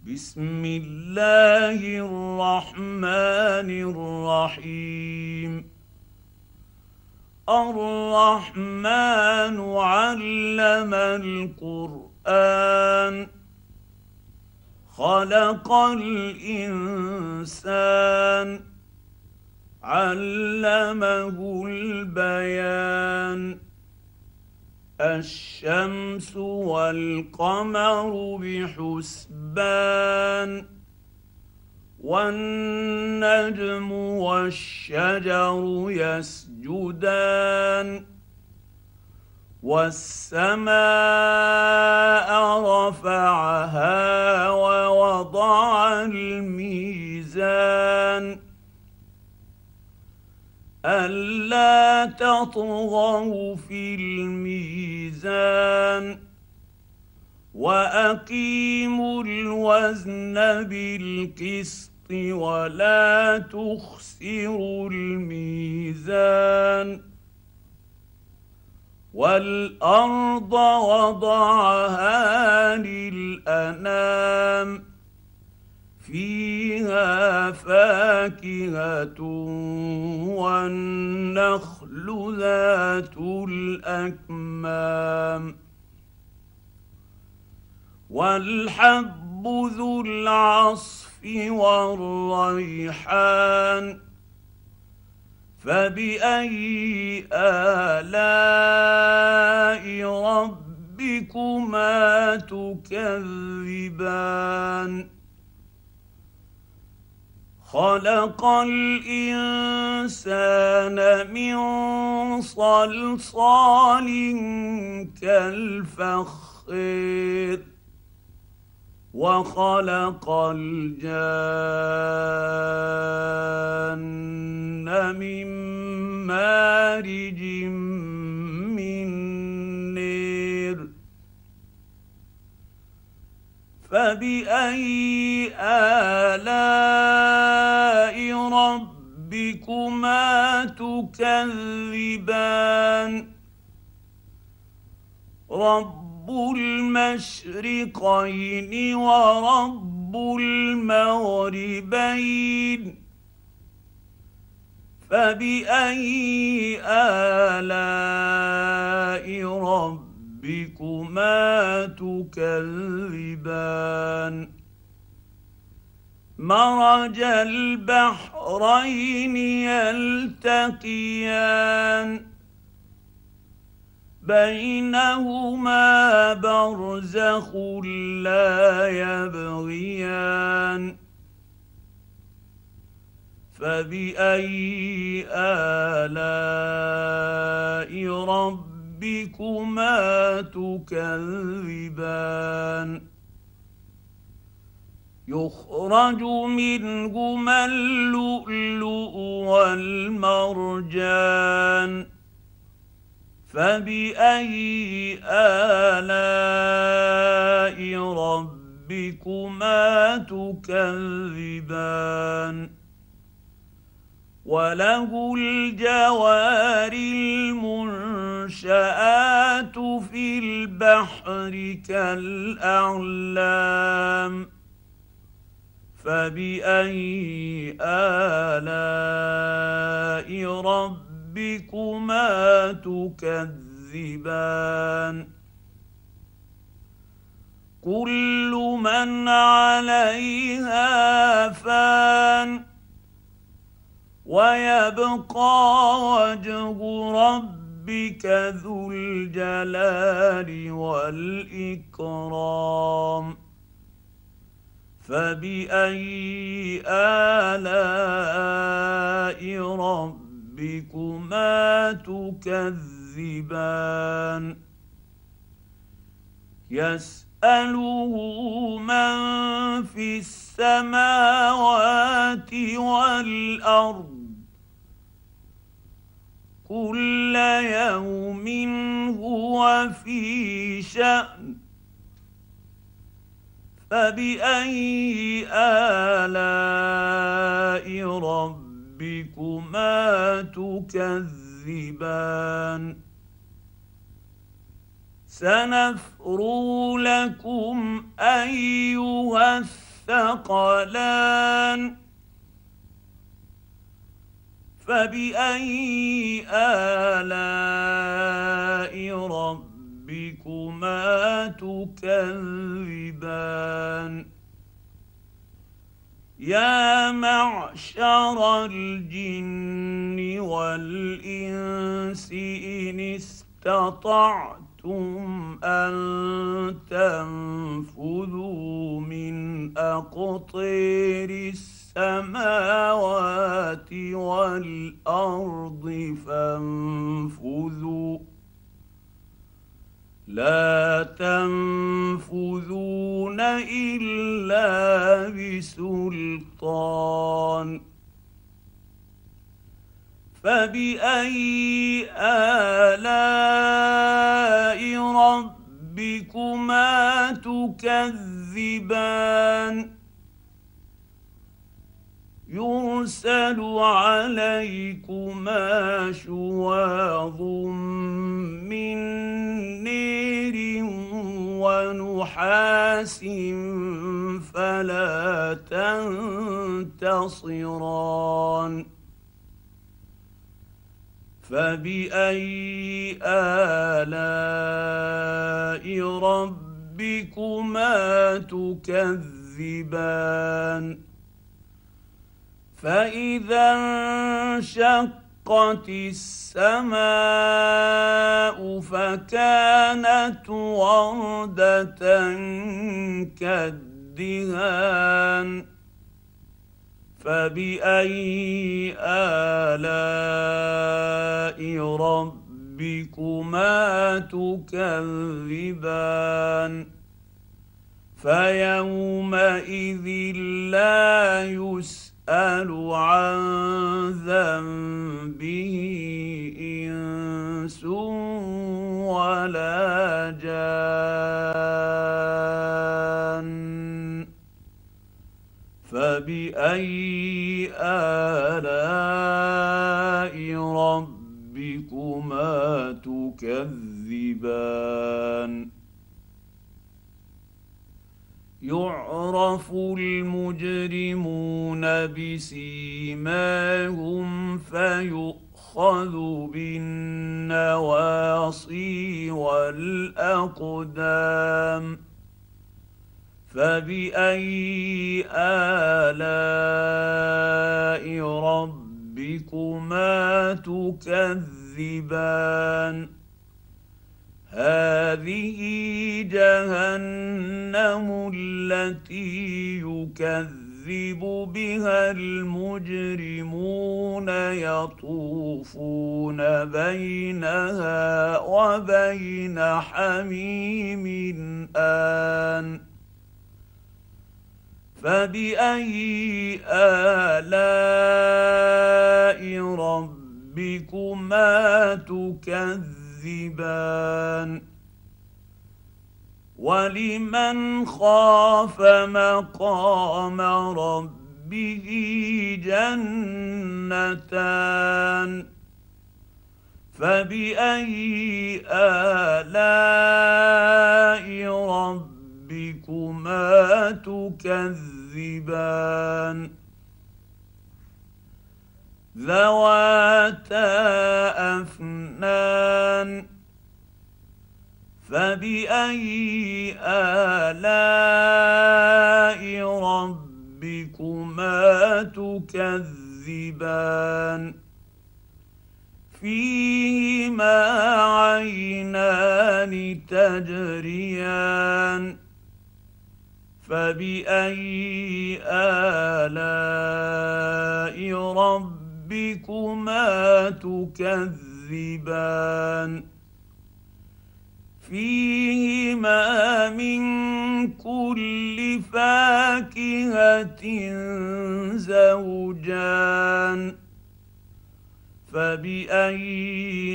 بسم الله الرحمن الرحيم. الرحمن علم القرآن، خلق الإنسان، علمه البيان. الشمس والقمر بحسبان، والنجم والشجر يسجدان. والسماء رفعها ووضع الميزان، ألا تطغوا في الميزان، وأقيموا الوزن بالقسط ولا تخسروا الميزان. والأرض وضعها للأنام، فيها فاكهة والنخل ذات الأكمام، والحب ذو العصف والريحان. فبأي آلاء ربكما تكذبان؟ خلق الإنسان من صلصال كالفخار، وخلق الجان من مارج من نار. فبأي آلاء ربكما تكذبان؟ رب المشرقين ورب المغربين. فبأي آلاء ربكما تكذبان؟ مرج البحرين يلتقيان، بينهما برزخ لا يبغيان. فبأي آلاء ربكما تكذبان؟ يخرج منهما اللؤلؤ والمرجان. فبأي آلاء ربكما تكذبان؟ وله الجوار المنشآت في البحر كالأعلام. فبأي آلاء ربكما تكذبان؟ كل من عليها فان، ويبقى وجه ربك ذو الجلال والإكرام. فبأي آلاء ربكما تكذبان؟ يسأله من في السماوات والأرض، كل يوم هو في شأن. فبأي آلاء ربكما تكذبان؟ سنفرغ لكم أيها الثقلان فبأي آلاء ربكما تكذبان يا معشر الجن والإنس إن استطعتم أن تنفذوا من أقطار السماوات والأرض فانفذوا لا تنفذون إلا بسلطان فبأي آلاء ربكما تكذبان يرسل عليكما شواظ من نير ونحاس فلا تنتصران فبأي آلاء ربكما تكذبان فإذا انشقت السماء فكانت وردة كالدهان فبأي آلاء ربكما تكذبان فيومئذ لا يسأل عن ذنبه إنس ولا جان فبأي آلاء ربكما تكذبان يعرف المجرمون بسيماهم فيؤخذ بالنواصي والأقدام فبأي آلاء ربكما تكذبان هذه جهنم التي يكذب بها المجرمون يطوفون بينها وبين حميم آن فبأي آلاء ربكما تكذبان ولمن خاف مقام ربه جنتان فبأي آلاء ربكما تكذبان ذواتا أفنان فبأي آلاء ربكما تكذبان فيهما عينان تجريان فبأي آلاء ربكما تكذبان فيهما من كل فاكهة زوجان فبأي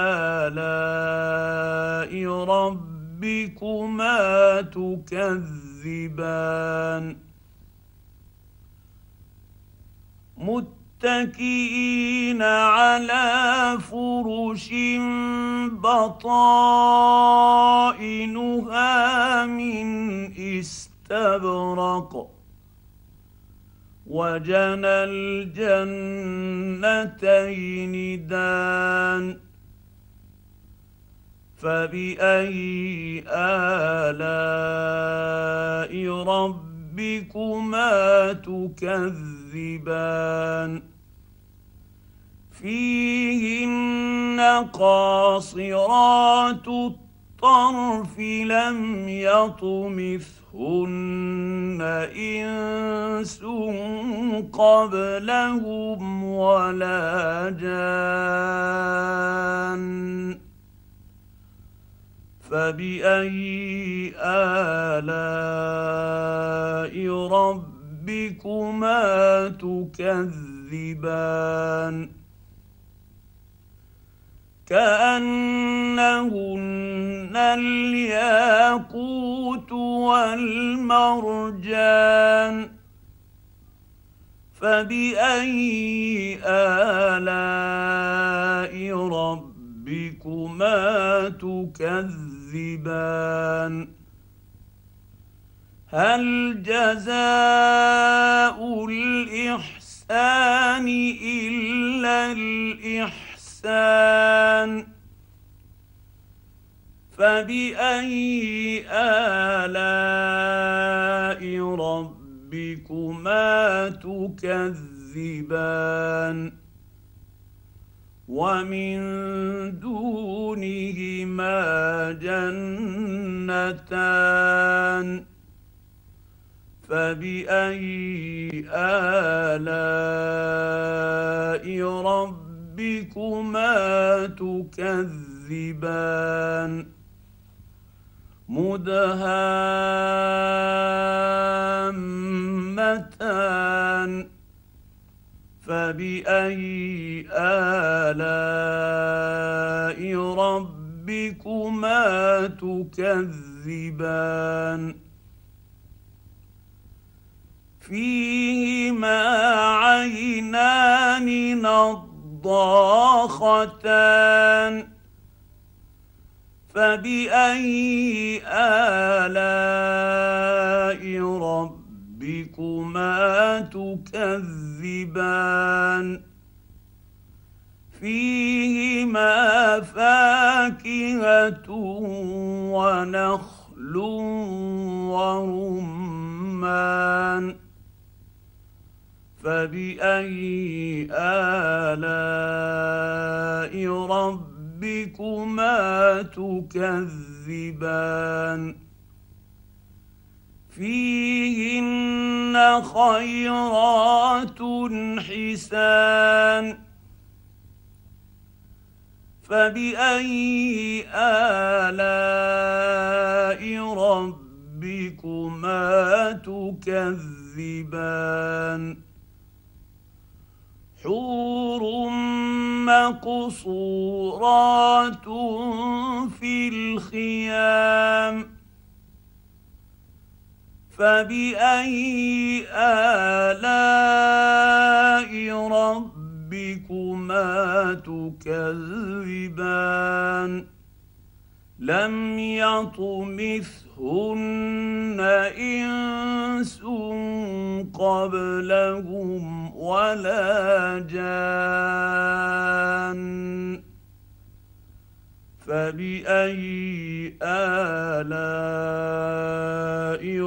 آلاء ربكما تكذبان متكئين على فرش بطائنها من استبرق وجنى الجنتين دان فبأي آلاء ربكما تكذبان فيهن قاصرات الطرف لم يطمثهن إنس قبلهم ولا جان فبأي آلاء ربكما تكذبان كأنهن الياقوت والمرجان فبأي آلاء ربكما تكذبان هل جزاء الإحسان إلا الإحسان فبأي آلاء ربكما تكذبان ومن دونهما جنتان فبأي آلاء ربكما تكذبان مدهامتان فبأي آلاء ربكما تكذبان فيهما عينان نضاختان فبأي آلاء ربكما تكذبان فيهما فاكهة ونخل ورمان فبأي آلاء ربكما تكذبان فيهن خيرات حسان فبأي آلاء ربكما تكذبان حور مقصورات في الخيام فبأي آلاء ربكما تكذبان لم يطمثهن إنس قبلهم ولا جان فبأي آلاء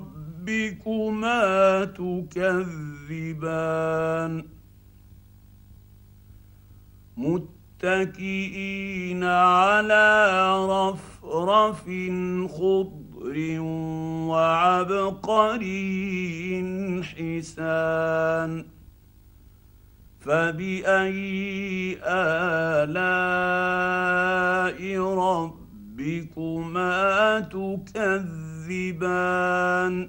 ربكما تكذبان متكئين على رفرف خضر وعبقري حسان فبأي آلاء ربكما تكذبان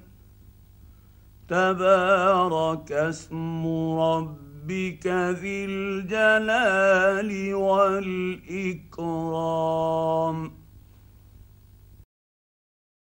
تبارك اسم ربك ذي الجلال والإكرام